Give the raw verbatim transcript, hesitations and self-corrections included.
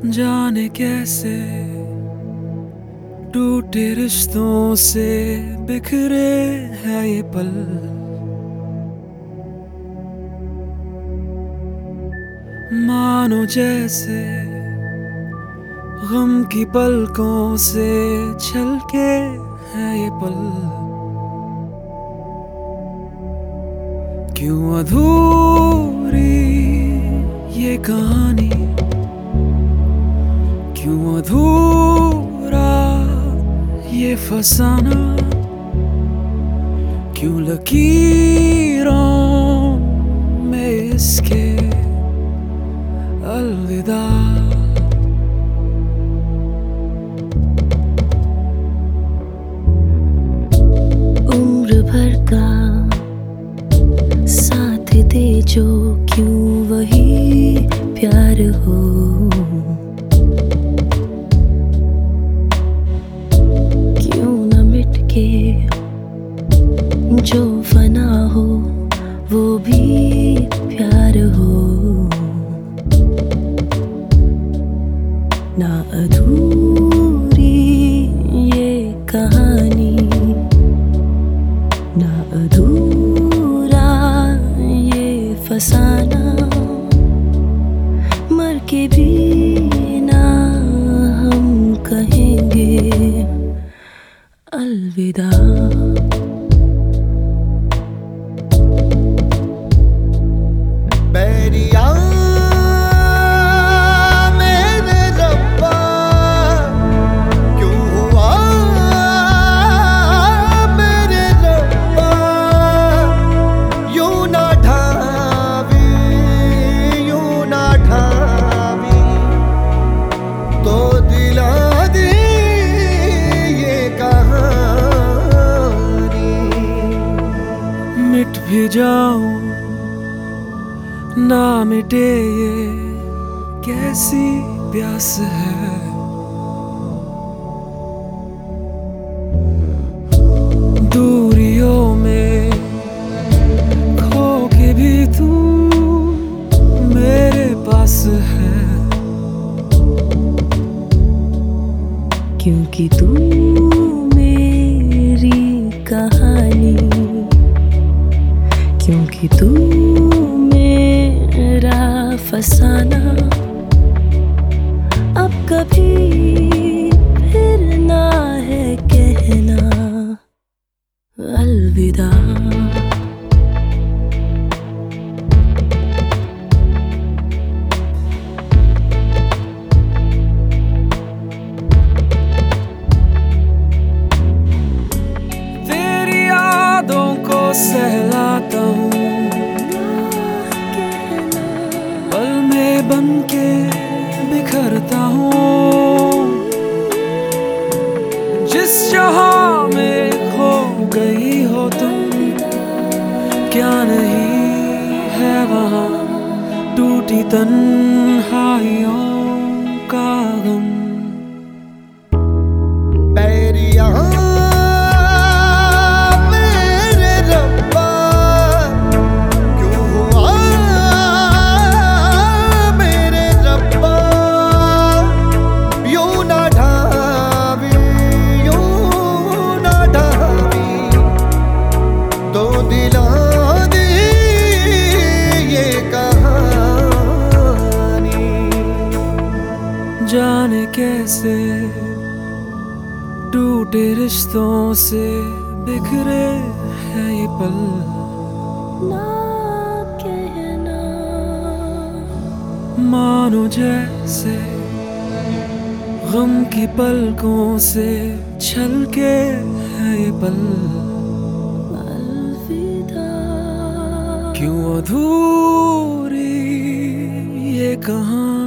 जाने कैसे टूटे रिश्तों से बिखरे है ये पल। मानो जैसे गम की पलकों से छलके है ये पल। क्यों अधूरी ये कहानी, क्यों अधूरा ये फसाना, क्यों लकीरों में इसके अलविदा। उम्र भर का साथ दे जो, क्यों वही प्यार हो। क्यों न मिट के जो फना हो वो भी प्यार हो। ना अधूरी ये कहानी, ना अधूरा ये फसाना, मर के भी ना हम कहेंगे अलविदा। मिट भी जाऊं ना मिटे ये कैसी प्यास है। दूरियों में खो के भी तू मेरे पास है। क्योंकि तू मेरी कहानी, क्योंकि तू मेरा फसाना, अब कभी फिर ना है कहना अलविदा। तेरी यादों को सहलाता हूँ, पल में बन के बिखरता हूँ। जिस जहां में खो गई हो तुम, क्या नहीं है वहां टूटी तन्हाइयों का गम। जाने कैसे टूटे रिश्तों से बिखरे है ये पल। ना कहना मानो जैसे गम की पलकों से छलके है ये पल। अलविदा। क्यों अधूरी ये कहानी,